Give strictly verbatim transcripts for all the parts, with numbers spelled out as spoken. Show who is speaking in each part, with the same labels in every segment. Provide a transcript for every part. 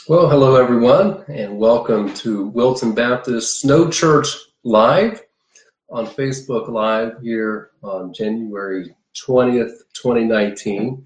Speaker 1: Well, hello everyone, and welcome to Wilton Baptist Snow Church Live on Facebook Live here on January twentieth, twenty nineteen.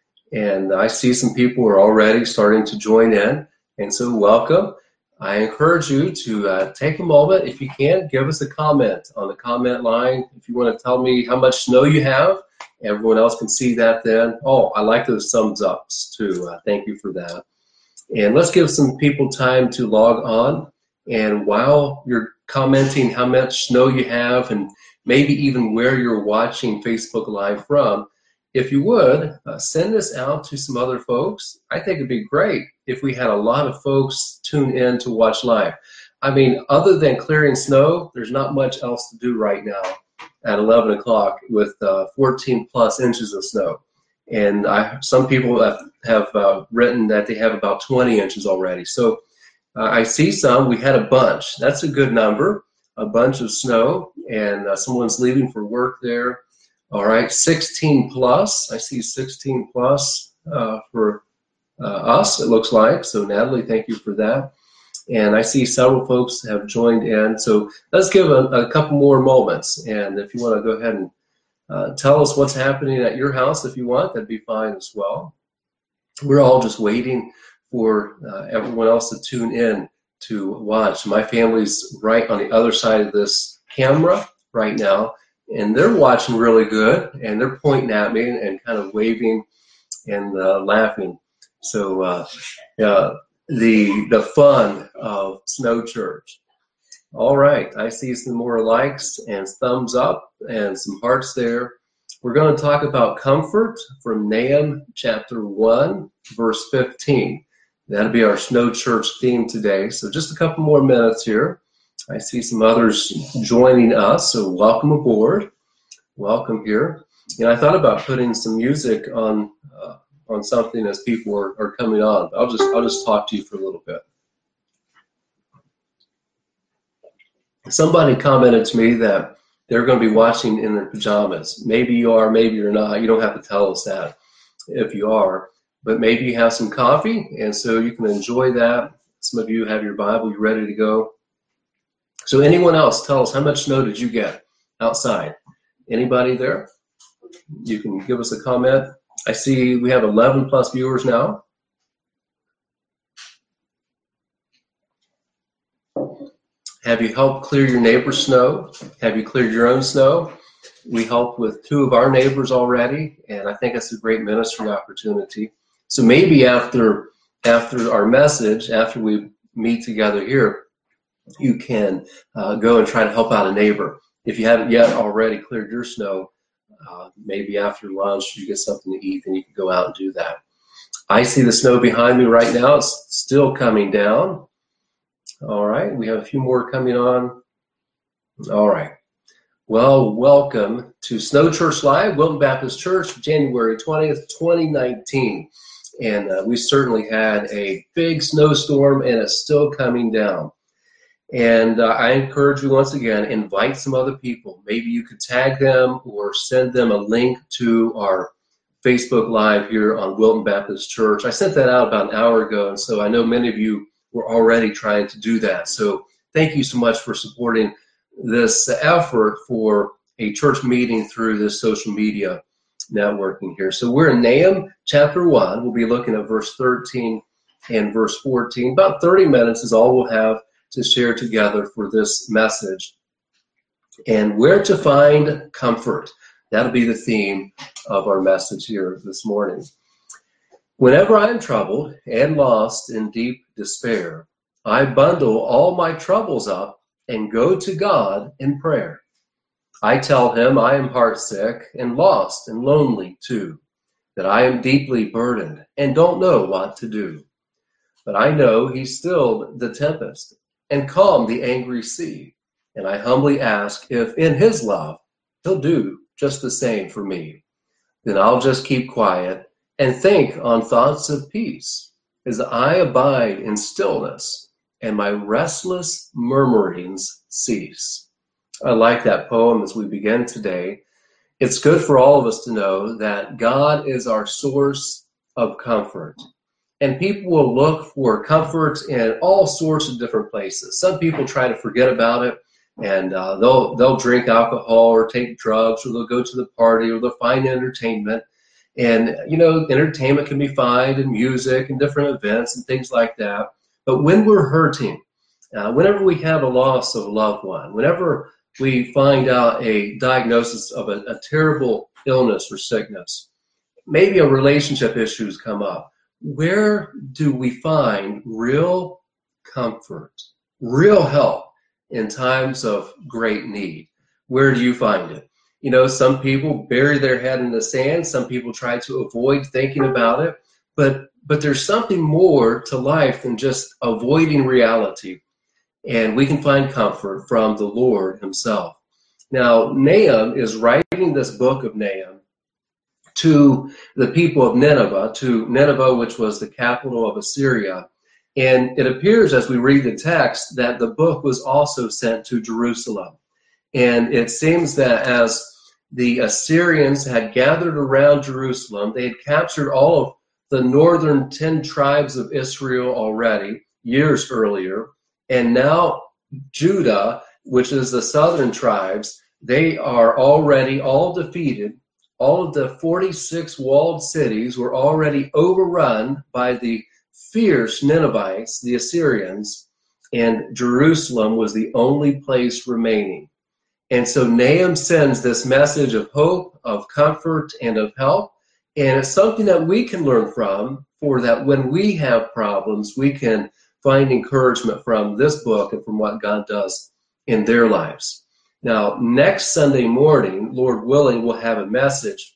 Speaker 1: And I see some people are already starting to join in, and so welcome. I encourage you to uh, take a moment, if you can, give us a comment on the comment line. If you want to tell me how much snow you have, everyone else can see that then. Oh, I like those thumbs ups too. Uh, thank you for that. And let's give some people time to log on. And while you're commenting how much snow you have and maybe even where you're watching Facebook Live from, if you would, uh, send this out to some other folks. I think it'd be great if we had a lot of folks tune in to watch live. I mean, other than clearing snow, there's not much else to do right now at eleven o'clock with uh, fourteen plus inches of snow. And I, some people have, have uh, written that they have about twenty inches already. So uh, I see some. We had a bunch. That's a good number, a bunch of snow, and uh, someone's leaving for work there. All right, sixteen plus. I see sixteen plus uh, for uh, us, it looks like. So Natalie, thank you for that. And I see several folks have joined in. So let's give a, a couple more moments. And if you want to go ahead and Uh, tell us what's happening at your house if you want. That'd be fine as well. We're all just waiting for uh, everyone else to tune in to watch. My family's right on the other side of this camera right now, and they're watching really good, and they're pointing at me and kind of waving and uh, laughing. So uh, uh, the the fun of Snow Church. All right, I see some more likes and thumbs up and some hearts there. We're going to talk about comfort from Nahum chapter one, verse fifteen. That'll be our Snow Church theme today. So just a couple more minutes here. I see some others joining us, so welcome aboard. Welcome here. And I thought about putting some music on uh, on something as people are, are coming on. I'll just I'll just talk to you for a little bit. Somebody commented to me that they're going to be watching in their pajamas. Maybe you are, maybe you're not. You don't have to tell us that if you are. But maybe you have some coffee, and so you can enjoy that. Some of you have your Bible, you're ready to go. So anyone else, tell us, how much snow did you get outside? Anybody there? You can give us a comment. I see we have eleven plus viewers now. Have you helped clear your neighbor's snow? Have you cleared your own snow? We helped with two of our neighbors already, and I think it's a great ministry opportunity. So maybe after after our message, after we meet together here, you can uh, go and try to help out a neighbor. If you haven't yet already cleared your snow, uh, maybe after lunch you get something to eat, and you can go out and do that. I see the snow behind me right now. It's still coming down. All right, we have a few more coming on. All right. Well, welcome to Snow Church Live, Wilton Baptist Church, January twentieth, twenty nineteen. And uh, we certainly had a big snowstorm, and it's still coming down. And uh, I encourage you once again, invite some other people. Maybe you could tag them or send them a link to our Facebook Live here on Wilton Baptist Church. I sent that out about an hour ago, and so I know many of you we're already trying to do that. So thank you so much for supporting this effort for a church meeting through this social media networking here. So we're in Nahum chapter one. We'll be looking at verse thirteen and verse fourteen. About thirty minutes is all we'll have to share together for this message. And where to find comfort. That'll be the theme of our message here this morning. Whenever I am troubled and lost in deep despair, I bundle all my troubles up and go to God in prayer. I tell him I am heartsick and lost and lonely too, that I am deeply burdened and don't know what to do. But I know he stilled the tempest and calmed the angry sea, and I humbly ask if in his love he'll do just the same for me. Then I'll just keep quiet and think on thoughts of peace, as I abide in stillness, and my restless murmurings cease. I like that poem as we begin today. It's good for all of us to know that God is our source of comfort. And people will look for comfort in all sorts of different places. Some people try to forget about it, and uh, they'll they'll drink alcohol or take drugs, or they'll go to the party, or they'll find entertainment. And, you know, entertainment can be found in music and different events and things like that. But when we're hurting, uh, whenever we have a loss of a loved one, whenever we find out a diagnosis of a, a terrible illness or sickness, maybe a relationship issues come up, where do we find real comfort, real help in times of great need? Where do you find it? You know, some people bury their head in the sand. Some people try to avoid thinking about it. But but there's something more to life than just avoiding reality. And we can find comfort from the Lord himself. Now, Nahum is writing this book of Nahum to the people of Nineveh, to Nineveh, which was the capital of Assyria. And it appears as we read the text that the book was also sent to Jerusalem. And it seems that as the Assyrians had gathered around Jerusalem, they had captured all of the northern ten tribes of Israel already, years earlier. And now Judah, which is the southern tribes, they are already all defeated. All of the forty-six walled cities were already overrun by the fierce Ninevites, the Assyrians, and Jerusalem was the only place remaining. And so Nahum sends this message of hope, of comfort, and of help. And it's something that we can learn from, for that when we have problems, we can find encouragement from this book and from what God does in their lives. Now, next Sunday morning, Lord willing, we'll have a message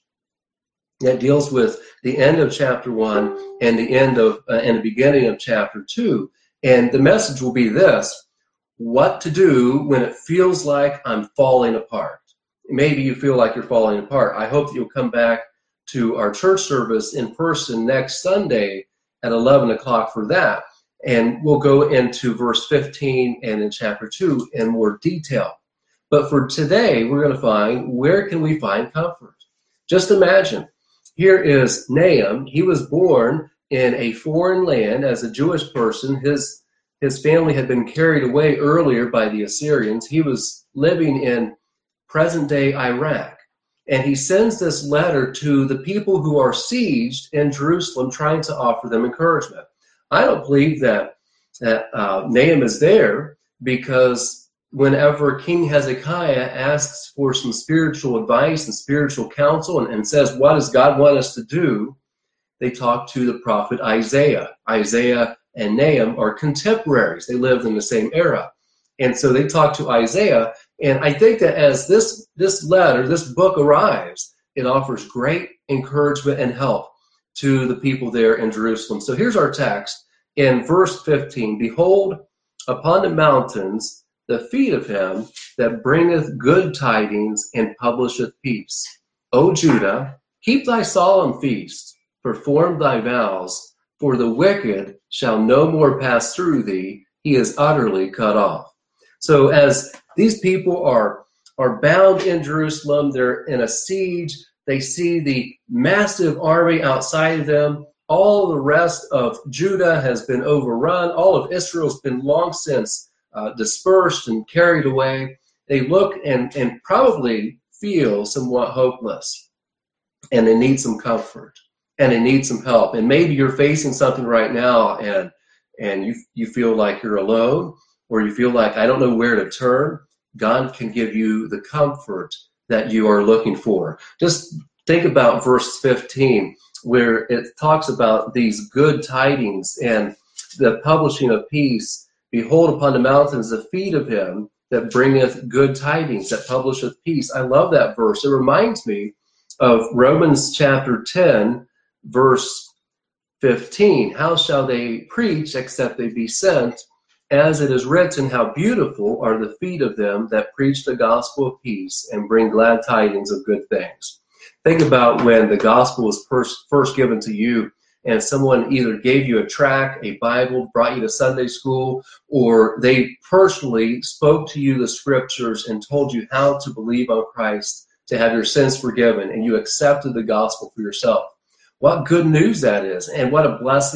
Speaker 1: that deals with the end of chapter one and the end of uh, and the beginning of chapter two. And the message will be this: what to do when it feels like I'm falling apart. Maybe you feel like you're falling apart. I hope that you'll come back to our church service in person next Sunday at eleven o'clock for that. And we'll go into verse fifteen and in chapter two in more detail. But for today, we're going to find, where can we find comfort? Just imagine, here is Nahum. He was born in a foreign land as a Jewish person. His His family had been carried away earlier by the Assyrians. He was living in present-day Iraq. And he sends this letter to the people who are sieged in Jerusalem, trying to offer them encouragement. I don't believe that, that uh, Nahum is there because whenever King Hezekiah asks for some spiritual advice and spiritual counsel and, and says, what does God want us to do? They talk to the prophet Isaiah. Isaiah and Nahum are contemporaries. They lived in the same era. And so they talk to Isaiah. And I think that as this, this letter, this book arrives, it offers great encouragement and help to the people there in Jerusalem. So here's our text in verse fifteen. Behold, upon the mountains, the feet of him that bringeth good tidings and publisheth peace. O Judah, keep thy solemn feast, perform thy vows, for the wicked shall no more pass through thee. He is utterly cut off. So as these people are, are bound in Jerusalem, they're in a siege, they see the massive army outside of them. All the rest of Judah has been overrun. All of Israel's been long since uh, dispersed and carried away. They look and, and probably feel somewhat hopeless, and they need some comfort. And they need some help. And maybe you're facing something right now and and you you feel like you're alone, or you feel like, I don't know where to turn. God can give you the comfort that you are looking for. Just think about verse fifteen, where it talks about these good tidings and the publishing of peace. Behold, upon the mountains the feet of him that bringeth good tidings, that publisheth peace. I love that verse. It reminds me of Romans chapter ten, verse fifteen. How shall they preach except they be sent? As it is written, how beautiful are the feet of them that preach the gospel of peace and bring glad tidings of good things. Think about when the gospel was first, first given to you, and someone either gave you a tract, a Bible, brought you to Sunday school, or they personally spoke to you the scriptures and told you how to believe on Christ, to have your sins forgiven, and you accepted the gospel for yourself. What good news that is, and what a blessing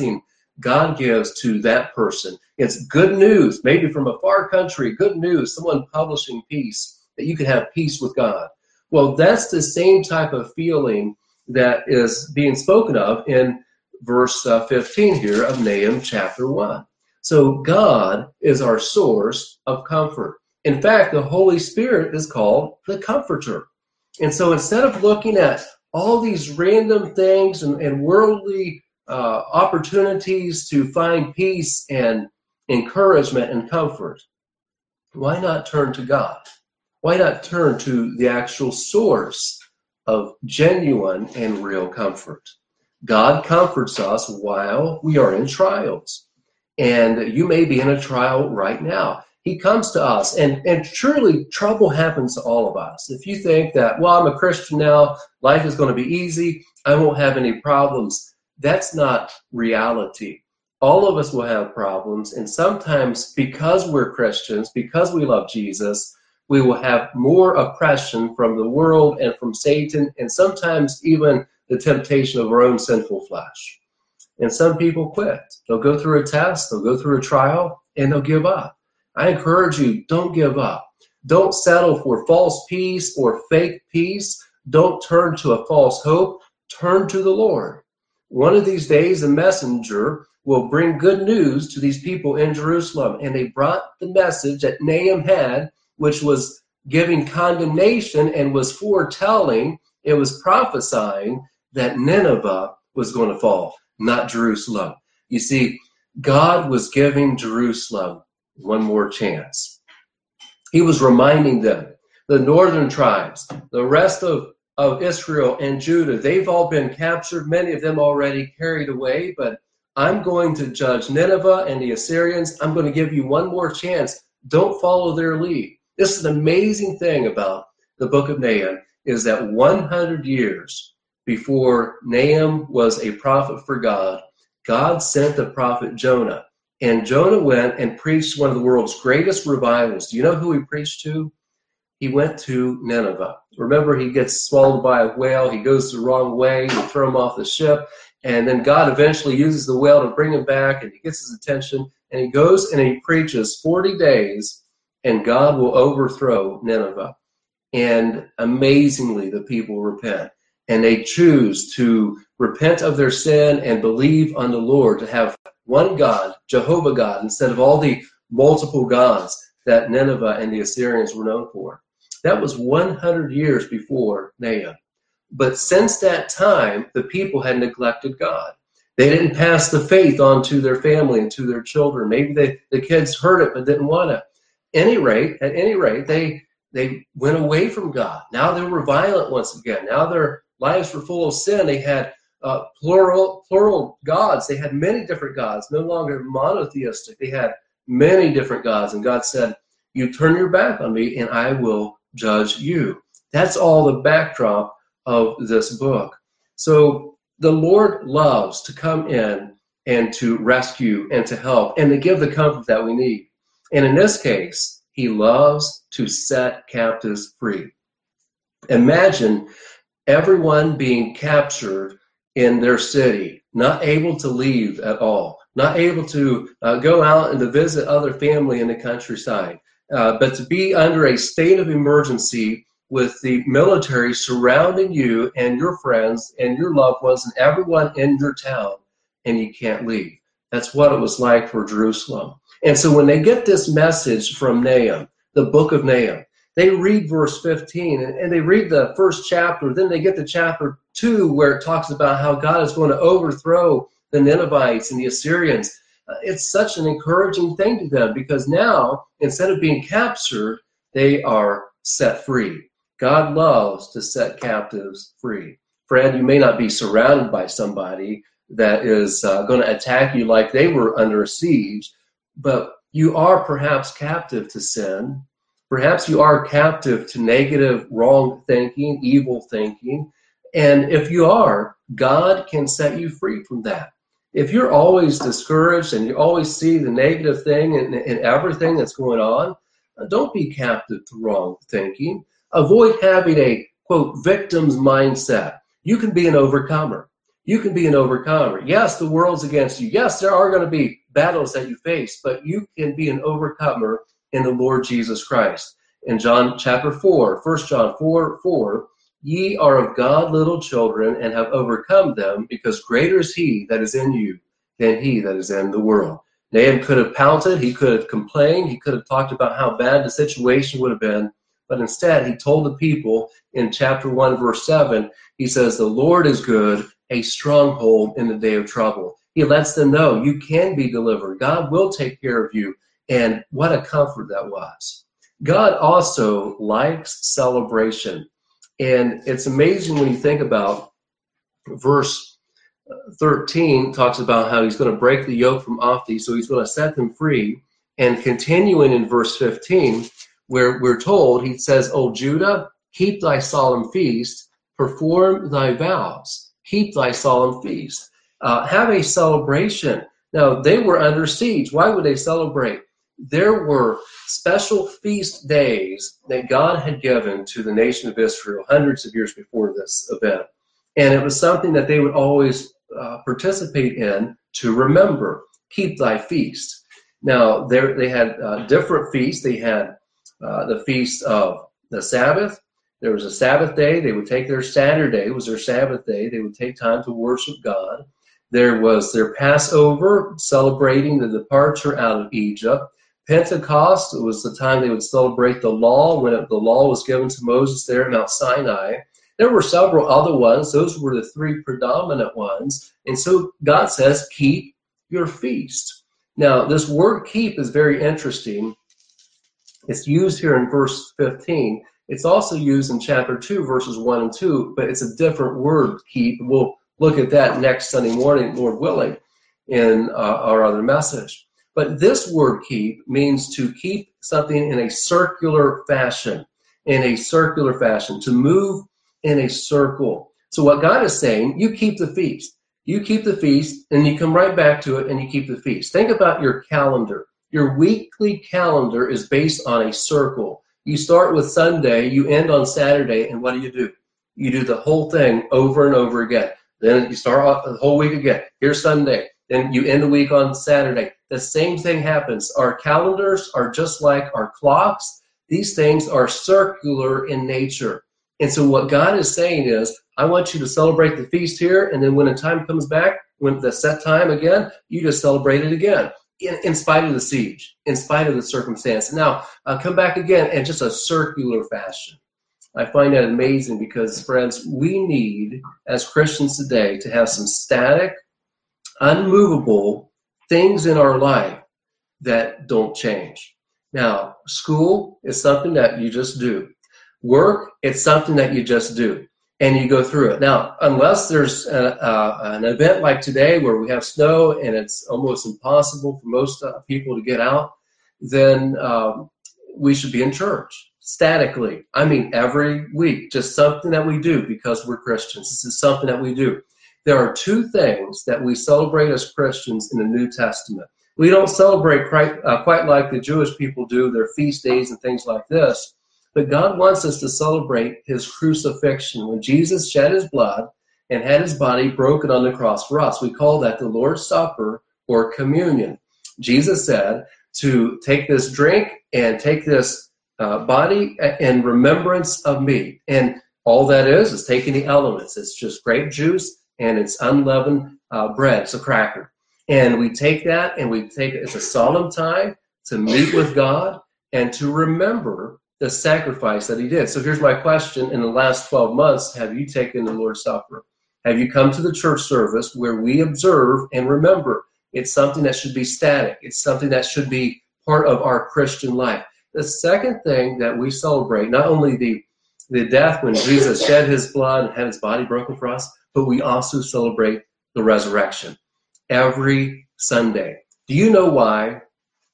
Speaker 1: God gives to that person. It's good news, maybe from a far country, good news, someone publishing peace, that you can have peace with God. Well, that's the same type of feeling that is being spoken of in verse uh, fifteen here of Nahum chapter one. So God is our source of comfort. In fact, the Holy Spirit is called the Comforter. And so instead of looking at all these random things and, and worldly uh, opportunities to find peace and encouragement and comfort, why not turn to God? Why not turn to the actual source of genuine and real comfort? God comforts us while we are in trials. And you may be in a trial right now. He comes to us, and, and truly trouble happens to all of us. If you think that, well, I'm a Christian now, life is going to be easy, I won't have any problems, that's not reality. All of us will have problems, and sometimes because we're Christians, because we love Jesus, we will have more oppression from the world and from Satan, and sometimes even the temptation of our own sinful flesh. And some people quit. They'll go through a test, they'll go through a trial, and they'll give up. I encourage you, don't give up. Don't settle for false peace or fake peace. Don't turn to a false hope. Turn to the Lord. One of these days, a messenger will bring good news to these people in Jerusalem. And they brought the message that Nahum had, which was giving condemnation and was foretelling, it was prophesying that Nineveh was going to fall, not Jerusalem. You see, God was giving Jerusalem one more chance. He was reminding them, the northern tribes, the rest of, of Israel and Judah, they've all been captured, many of them already carried away, but I'm going to judge Nineveh and the Assyrians. I'm going to give you one more chance. Don't follow their lead. This is an amazing thing about the book of Nahum, is that one hundred years before Nahum was a prophet for God, God sent the prophet Jonah. And Jonah went and preached one of the world's greatest revivals. Do you know who he preached to? He went to Nineveh. Remember, he gets swallowed by a whale. He goes the wrong way. They throw him off the ship. And then God eventually uses the whale to bring him back, and he gets his attention. And he goes and he preaches forty days, and God will overthrow Nineveh. And amazingly, the people repent. And they choose to repent of their sin and believe on the Lord, to have one God, Jehovah God, instead of all the multiple gods that Nineveh and the Assyrians were known for. That was one hundred years before Nahum. But since that time, the people had neglected God. They didn't pass the faith on to their family and to their children. Maybe they, the kids heard it but didn't want to. Any rate, at any rate, they they went away from God. Now they were violent once again. Now their lives were full of sin. They had uh, plural plural gods. They had many different gods, no longer monotheistic. They had many different gods. And God said, you turn your back on me and I will judge you. That's all the backdrop of this book. So the Lord loves to come in and to rescue and to help and to give the comfort that we need. And in this case, he loves to set captives free. Imagine everyone being captured in their city, not able to leave at all, not able to uh, go out and to visit other family in the countryside, uh, but to be under a state of emergency with the military surrounding you and your friends and your loved ones and everyone in your town, and you can't leave. That's what it was like for Jerusalem. And so when they get this message from Nahum, the book of Nahum, they read verse fifteen, and, and they read the first chapter, then they get to chapter two where it talks about how God is going to overthrow the Ninevites and the Assyrians. Uh, it's such an encouraging thing to them, because now, instead of being captured, they are set free. God loves to set captives free. Friend, you may not be surrounded by somebody that is uh, going to attack you like they were under a siege, but you are perhaps captive to sin. Perhaps you are captive to negative, wrong thinking, evil thinking. And if you are, God can set you free from that. If you're always discouraged and you always see the negative thing in, in everything that's going on, don't be captive to wrong thinking. Avoid having a, quote, victim's mindset. You can be an overcomer. You can be an overcomer. Yes, the world's against you. Yes, there are going to be battles that you face, but you can be an overcomer in the Lord Jesus Christ. In John chapter four, First John four, four, ye are of God little children and have overcome them, because greater is he that is in you than he that is in the world. Nahum could have pouted, he could have complained, he could have talked about how bad the situation would have been, but instead he told the people in chapter one, verse seven, he says, the Lord is good, a stronghold in the day of trouble. He lets them know you can be delivered. God will take care of you. And what a comfort that was. God also likes celebration. And it's amazing when you think about verse thirteen, talks about how he's going to break the yoke from off thee, so he's going to set them free. And continuing in verse fifteen, where we're told, he says, O Judah, keep thy solemn feast, perform thy vows. Keep thy solemn feast. Uh, have a celebration. Now, they were under siege. Why would they celebrate? There were special feast days that God had given to the nation of Israel hundreds of years before this event. And it was something that they would always uh, participate in to remember. Keep thy feast. Now, there they had uh, different feasts. They had uh, the feast of the Sabbath. There was a Sabbath day. They would take their Saturday, was their Sabbath day. They would take time to worship God. There was their Passover, celebrating the departure out of Egypt. Pentecost was the time they would celebrate the law, when it, the law was given to Moses there at Mount Sinai. There were several other ones. Those were the three predominant ones. And so God says, keep your feast. Now, this word keep is very interesting. It's used here in verse fifteen. It's also used in chapter two, verses one and two, but it's a different word, keep. We'll look at that next Sunday morning, Lord willing, in uh, our other message. But this word keep means to keep something in a circular fashion, in a circular fashion, to move in a circle. So what God is saying, you keep the feast. You keep the feast, and you come right back to it, and you keep the feast. Think about your calendar. Your weekly calendar is based on a circle. You start with Sunday, you end on Saturday, and what do you do? You do the whole thing over and over again. Then you start off the whole week again. Here's Sunday. Then you end the week on Saturday. The same thing happens. Our calendars are just like our clocks. These things are circular in nature. And so what God is saying is, I want you to celebrate the feast here, and then when the time comes back, when the set time again, you just celebrate it again. In, in spite of the siege, in spite of the circumstance. Now, uh, come back again in just a circular fashion. I find that amazing because, friends, we need, as Christians today, to have some static, unmovable things in our life that don't change. Now, school is something that you just do. Work, it's something that you just do. And you go through it. Now, unless there's a, a, an event like today where we have snow and it's almost impossible for most uh, people to get out, then um, we should be in church statically. I mean, every week, just something that we do because we're Christians. This is something that we do. There are two things that we celebrate as Christians in the New Testament. We don't celebrate quite, uh, quite like the Jewish people do, their feast days and things like this. But God wants us to celebrate his crucifixion, when Jesus shed his blood and had his body broken on the cross for us. We call that the Lord's Supper or communion. Jesus said to take this drink and take this uh, body in remembrance of me. And all that is is taking the elements. It's just grape juice and it's unleavened uh, bread. It's a cracker. And we take that and we take it as a solemn time to meet with God and to remember the sacrifice that he did. So here's my question. In the last twelve months, have you taken the Lord's Supper? Have you come to the church service where we observe and remember? It's something that should be static. It's something that should be part of our Christian life. The second thing that we celebrate, not only the, the death when Jesus shed his blood and had his body broken for us, but we also celebrate the resurrection every Sunday. Do you know why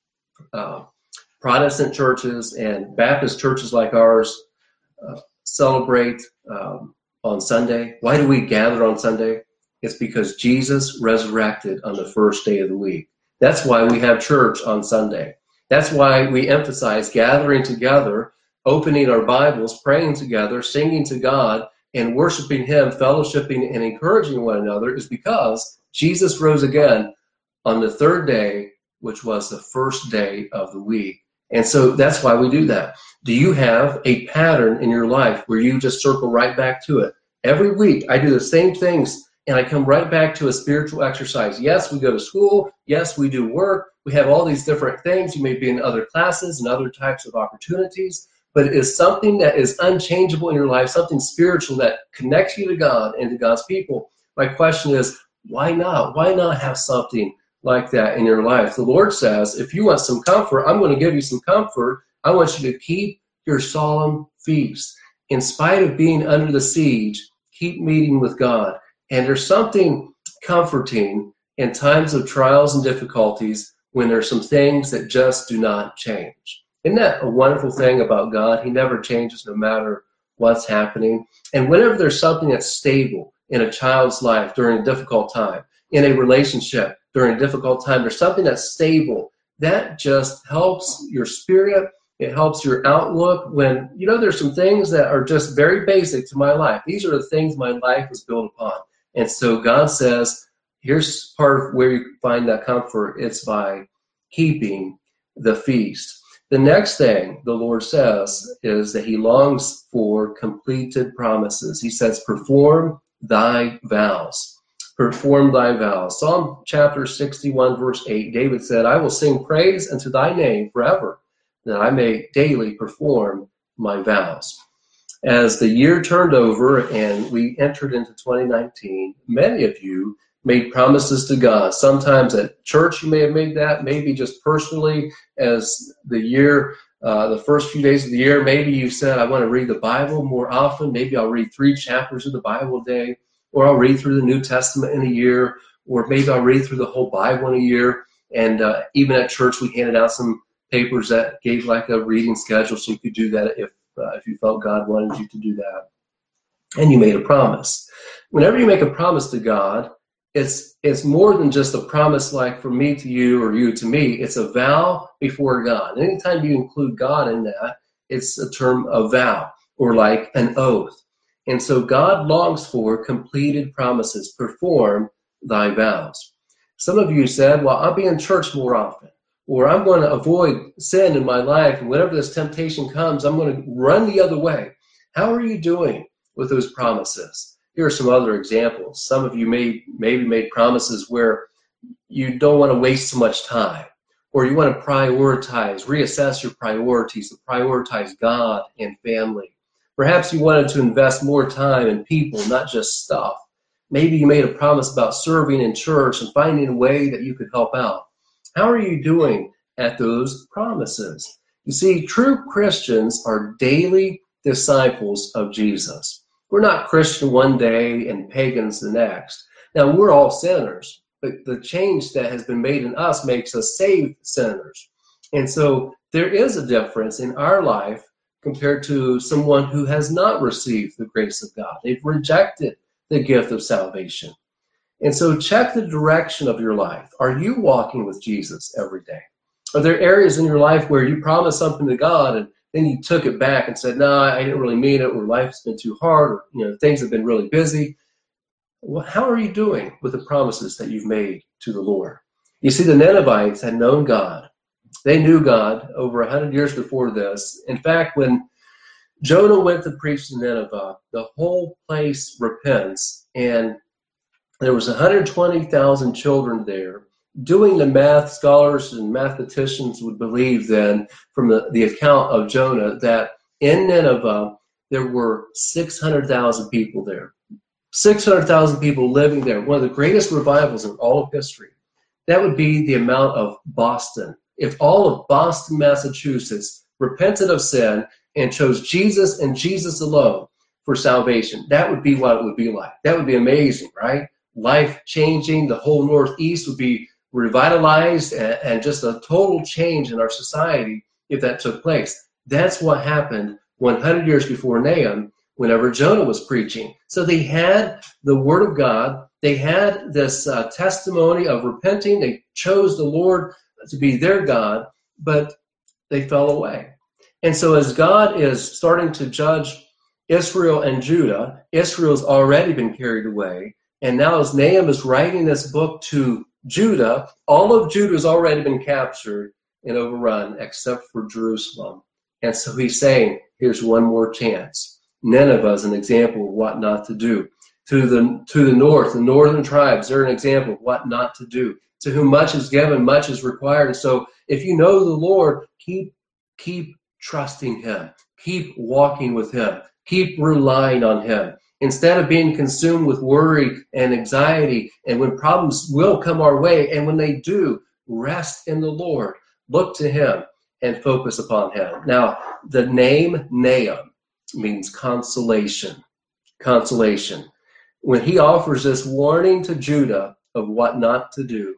Speaker 1: uh, Protestant churches and Baptist churches like ours uh, celebrate um, on Sunday? Why do we gather on Sunday? It's because Jesus resurrected on the first day of the week. That's why we have church on Sunday. That's why we emphasize gathering together, opening our Bibles, praying together, singing to God, and worshiping him, fellowshipping and encouraging one another is because Jesus rose again on the third day, which was the first day of the week. And so that's why we do that. Do you have a pattern in your life where you just circle right back to it? Every week I do the same things and I come right back to a spiritual exercise. Yes, we go to school. Yes, we do work. We have all these different things. You may be in other classes and other types of opportunities, but it is something that is unchangeable in your life, something spiritual that connects you to God and to God's people. My question is, why not? Why not have something like that in your life? The Lord says, if you want some comfort, I'm going to give you some comfort. I want you to keep your solemn feast. In spite of being under the siege, keep meeting with God. And there's something comforting in times of trials and difficulties when there's some things that just do not change. Isn't that a wonderful thing about God? He never changes no matter what's happening. And whenever there's something that's stable in a child's life during a difficult time, in a relationship during a difficult time, there's something that's stable. That just helps your spirit. It helps your outlook when, you know, there's some things that are just very basic to my life. These are the things my life was built upon. And so God says, here's part of where you find that comfort. It's by keeping the feast. The next thing the Lord says is that he longs for completed promises. He says, perform thy vows. Perform thy vows. Psalm chapter sixty-one, verse eight, David said, I will sing praise unto thy name forever, that I may daily perform my vows. As the year turned over and we entered into twenty nineteen, many of you made promises to God. Sometimes at church you may have made that, maybe just personally as the year, uh, the first few days of the year, maybe you said, I want to read the Bible more often. Maybe I'll read three chapters of the Bible a day, or I'll read through the New Testament in a year, or maybe I'll read through the whole Bible in a year. And uh, even at church we handed out some papers that gave like a reading schedule so you could do that if uh, if you felt God wanted you to do that. And you made a promise. Whenever you make a promise to God, it's it's more than just a promise like from me to you or you to me. It's a vow before God. Anytime you include God in that, it's a term of vow or like an oath. And so God longs for completed promises. Perform thy vows. Some of you said, well, I'll be in church more often, or I'm going to avoid sin in my life, and whenever this temptation comes, I'm going to run the other way. How are you doing with those promises? Here are some other examples. Some of you may maybe made promises where you don't want to waste so much time, or you want to prioritize, reassess your priorities, to prioritize God and family. Perhaps you wanted to invest more time in people, not just stuff. Maybe you made a promise about serving in church and finding a way that you could help out. How are you doing at those promises? You see, true Christians are daily disciples of Jesus. We're not Christian one day and pagans the next. Now, we're all sinners, but the change that has been made in us makes us saved sinners. And so there is a difference in our life compared to someone who has not received the grace of God. They've rejected the gift of salvation. And so check the direction of your life. Are you walking with Jesus every day? Are there areas in your life where you promised something to God and then you took it back and said, no, I didn't really mean it, or life's been too hard, or you know, things have been really busy? Well, how are you doing with the promises that you've made to the Lord? You see, the Ninevites had known God. They knew God over a hundred years before this. In fact, when Jonah went to preach to Nineveh, the whole place repents, and there was one hundred twenty thousand children there. Doing the math, scholars and mathematicians would believe then from the, the account of Jonah that in Nineveh there were six hundred thousand people there. six hundred thousand people living there. One of the greatest revivals in all of history. That would be the amount of Boston. If all of Boston, Massachusetts repented of sin and chose Jesus and Jesus alone for salvation, that would be what it would be like. That would be amazing, right? Life-changing. The whole Northeast would be revitalized, and, and just a total change in our society if that took place. That's what happened one hundred years before Nahum, whenever Jonah was preaching. So they had the Word of God. They had this uh, testimony of repenting. They chose the Lord to be their God, but they fell away. And so as God is starting to judge Israel and Judah. Israel's already been carried away. And now as Nahum is writing this book to Judah, all of Judah has already been captured and overrun except for Jerusalem. And so he's saying, here's one more chance. Nineveh is an example of what not to do. To the, to the north, the northern tribes, they're an example of what not to do. To whom much is given, much is required. And so if you know the Lord, keep, keep trusting him. Keep walking with him. Keep relying on him. Instead of being consumed with worry and anxiety, and when problems will come our way, and when they do, rest in the Lord. Look to him and focus upon him. Now, the name Nahum means consolation. Consolation. When he offers this warning to Judah of what not to do,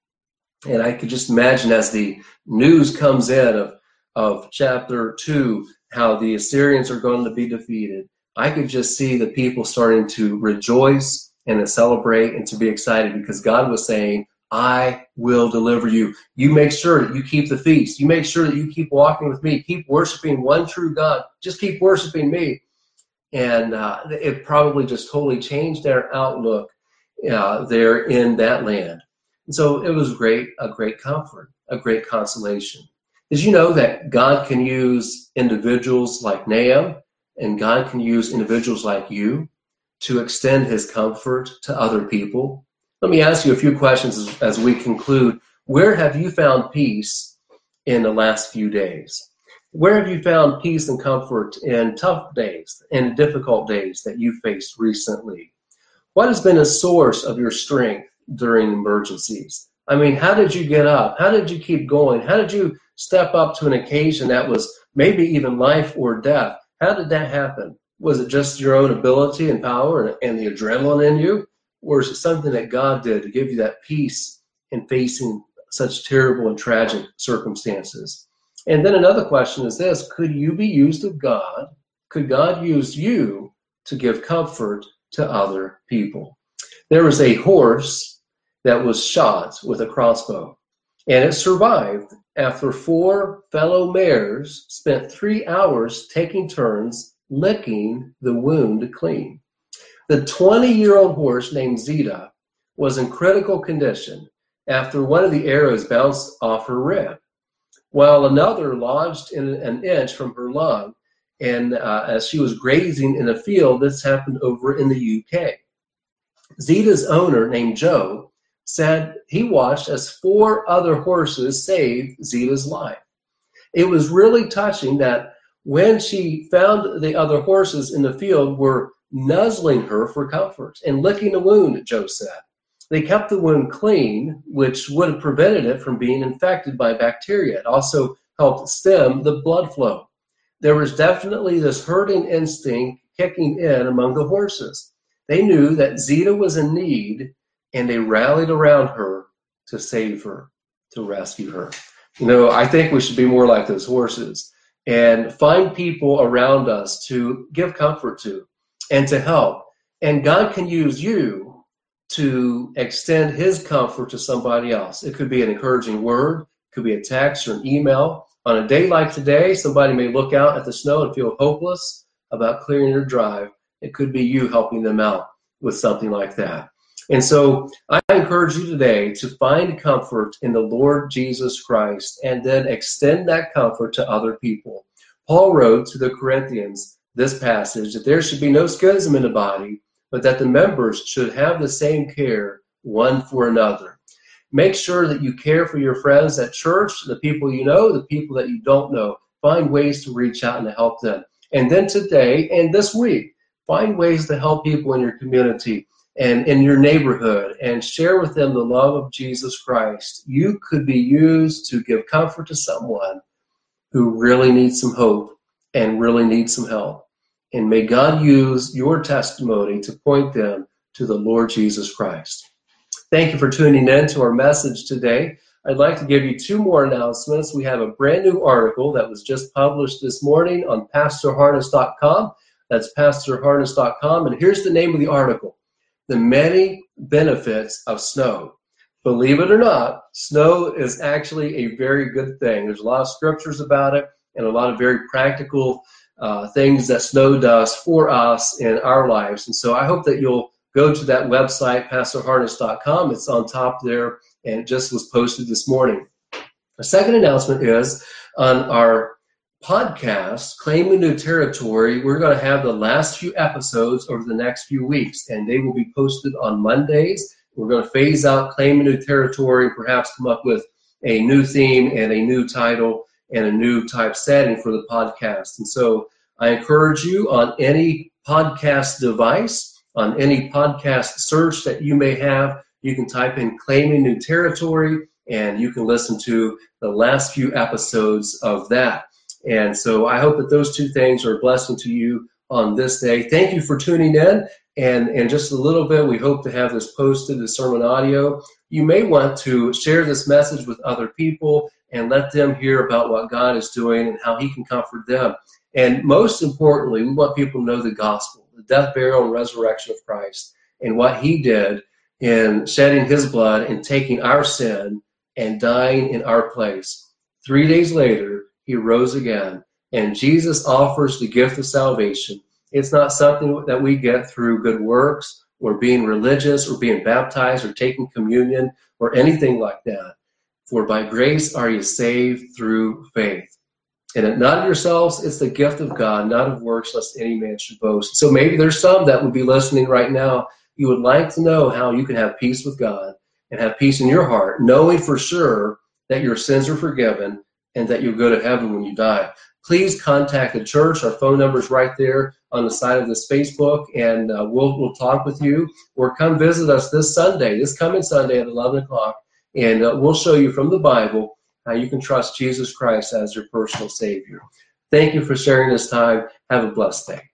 Speaker 1: and I could just imagine as the news comes in of, of chapter two, how the Assyrians are going to be defeated, I could just see the people starting to rejoice and to celebrate and to be excited because God was saying, I will deliver you. You make sure that you keep the feast. You make sure that you keep walking with me. Keep worshiping one true God. Just keep worshiping me. And uh, it probably just totally changed their outlook uh, there in that land. And so it was great, a great comfort, a great consolation. Did you know that God can use individuals like Nahum, and God can use individuals like you to extend his comfort to other people? Let me ask you a few questions as, as we conclude. Where have you found peace in the last few days? Where have you found peace and comfort in tough days and difficult days that you faced recently? What has been a source of your strength during emergencies? I mean, how did you get up? How did you keep going? How did you step up to an occasion that was maybe even life or death? How did that happen? Was it just your own ability and power and, and the adrenaline in you? Or is it something that God did to give you that peace in facing such terrible and tragic circumstances? And then another question is this: could you be used of God? Could God use you to give comfort to other people? There was a horse that was shot with a crossbow, and it survived after four fellow mares spent three hours taking turns licking the wound clean. The twenty-year-old horse named Zeta was in critical condition after one of the arrows bounced off her rib, while another lodged in an inch from her lung, and uh, as she was grazing in a field. This happened over in the U K. Zeta's owner, named Joe, said he watched as four other horses saved Zeta's life. It was really touching that when she found the other horses in the field were nuzzling her for comfort and licking the wound, Joe said. They kept the wound clean, which would have prevented it from being infected by bacteria. It also helped stem the blood flow. There was definitely this herding instinct kicking in among the horses. They knew that Zeta was in need, and they rallied around her to save her, to rescue her. You know, I think we should be more like those horses and find people around us to give comfort to and to help. And God can use you to extend his comfort to somebody else. It could be an encouraging word, could be a text or an email. On a day like today, somebody may look out at the snow and feel hopeless about clearing their drive. It could be you helping them out with something like that. And so I encourage you today to find comfort in the Lord Jesus Christ and then extend that comfort to other people. Paul wrote to the Corinthians this passage that there should be no schism in the body, but that the members should have the same care one for another. Make sure that you care for your friends at church, the people you know, the people that you don't know. Find ways to reach out and to help them. And then today and this week, find ways to help people in your community and in your neighborhood and share with them the love of Jesus Christ. You could be used to give comfort to someone who really needs some hope and really needs some help. And may God use your testimony to point them to the Lord Jesus Christ. Thank you for tuning in to our message today. I'd like to give you two more announcements. We have a brand new article that was just published this morning on pastor harness dot com. That's pastor harness dot com. And here's the name of the article: The Many Benefits of Snow. Believe it or not, snow is actually a very good thing. There's a lot of scriptures about it and a lot of very practical uh, things that Snow does for us in our lives. And so I hope that you'll go to that website, pastor harness dot com. It's on top there, and it just was posted this morning. The second announcement is on our podcast, Claiming New Territory. We're going to have the last few episodes over the next few weeks, and they will be posted on Mondays. We're going to phase out Claiming New Territory, perhaps come up with a new theme and a new title and a new type setting for the podcast. And so I encourage you on any podcast device, on any podcast search that you may have, you can type in Claiming New Territory, and you can listen to the last few episodes of that. And so I hope that those two things are a blessing to you on this day. Thank you for tuning in. And in just a little bit, we hope to have this posted as sermon audio. You may want to share this message with other people and let them hear about what God is doing and how he can comfort them. And most importantly, we want people to know the gospel, the death, burial, and resurrection of Christ, and what he did in shedding his blood and taking our sin and dying in our place. Three days later, he rose again, and Jesus offers the gift of salvation. It's not something that we get through good works or being religious or being baptized or taking communion or anything like that. For by grace are you saved through faith. And not of yourselves, it's the gift of God, not of works, lest any man should boast. So maybe there's some that would be listening right now. You would like to know how you can have peace with God and have peace in your heart, knowing for sure that your sins are forgiven and that you'll go to heaven when you die. Please contact the church. Our phone number is right there on the side of this Facebook, and uh, we'll we'll talk with you. Or come visit us this Sunday, this coming Sunday at eleven o'clock, and uh, we'll show you from the Bible how you can trust Jesus Christ as your personal Savior. Thank you for sharing this time. Have a blessed day.